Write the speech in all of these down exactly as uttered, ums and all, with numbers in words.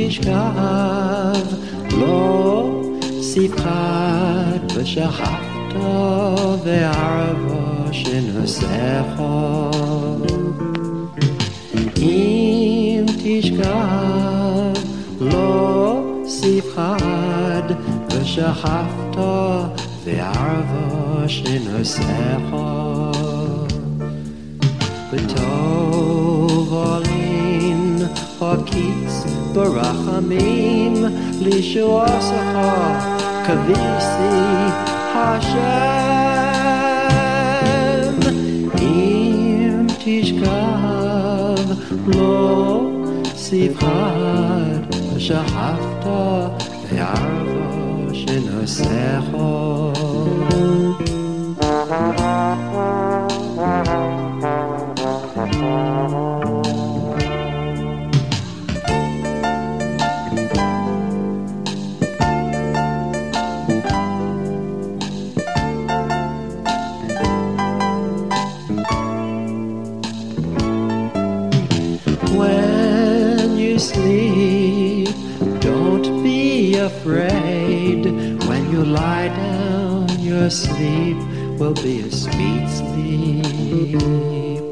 תשכב, לא ספחת ושכבת וערבו שנוסך. אם תשכב, לא ספחת ושכבת וערבו שנוסך. בטוב עולין הקיץ ברחמים לישועתך כביסי השם. אם תשכב, לא ספחת ושכבת וערבו שנוסך. When you sleep, don't be afraid. When you lie down, your sleep will be a sweet sleep.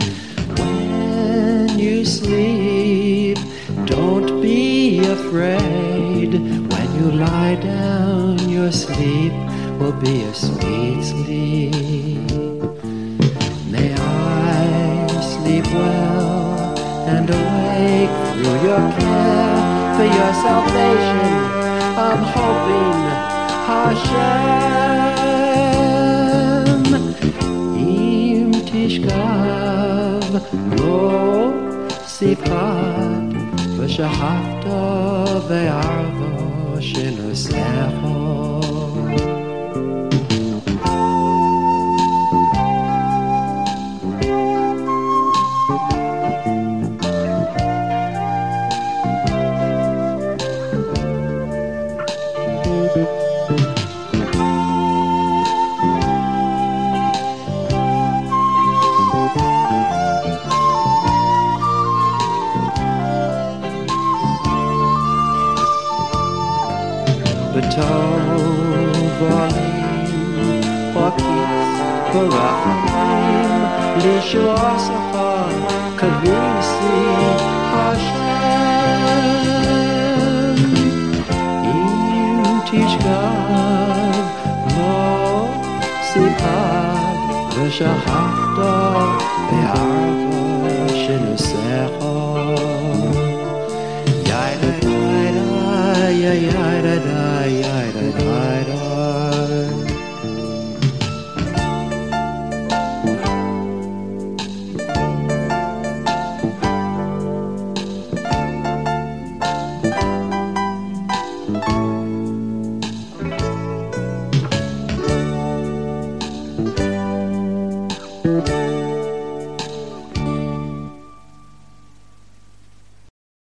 When you sleep, don't be afraid. When you lie down, your sleep will be a sweet sleep. May I sleep well and awake through your care for your salvation. I'm hoping, Hashem. Im tishkav, lo siphat, v'shachavta ve'arvo shenosecho. B'tov olim ha'kitz b'rachamim lishuasacha kavisi Hashem. Im tishkav, lo siphat v'shachavta